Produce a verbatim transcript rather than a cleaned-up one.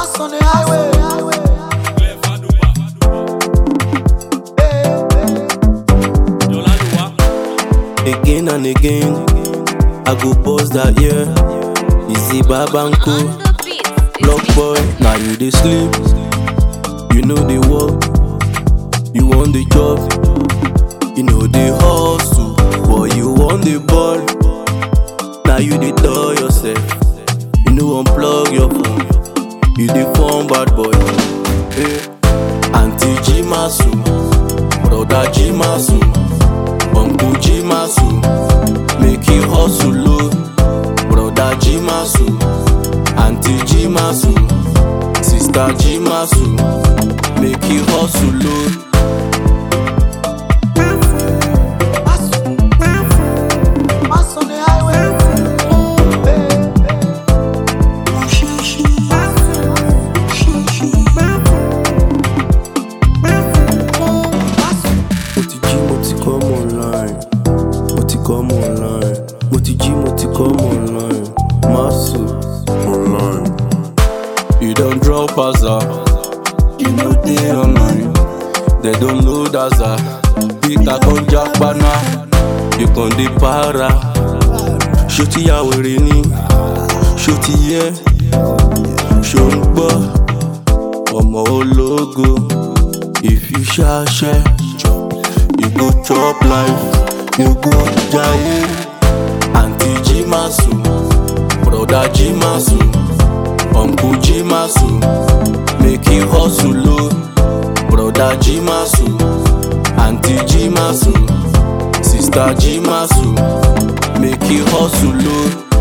Pass on the highway. Again and again, I go pause that year. Easy Babanko, Block boy, now you dey sleep. You know the work, you want the job. You know the hustle, but you want the ball. Now you dey tell yourself, you know unplug your phone. You dey form bad boy. Hey. Auntie Jimasu, brother Jimasu, Uncle Jimasu, make you hustle low. Brother Jimasu, Auntie Jimasu, Sister Jimasu, make you hustle low. Pass on the highway. Come online, Moti come online, Moti G, Moti come online, Masu online. You don't drop Azza, you know they online. They don't know Daza, Pika con Japana, you con de para. Shoti ya werini, Shoti ye, Shomba, Omo logo. If you share share, you go chop life, you go jail. Auntie Jimasu, brother Jimasu, Uncle Jimasu, make you hustle low. Brother Jimasu, Auntie Jimasu, Sister Jimasu, make you hustle low.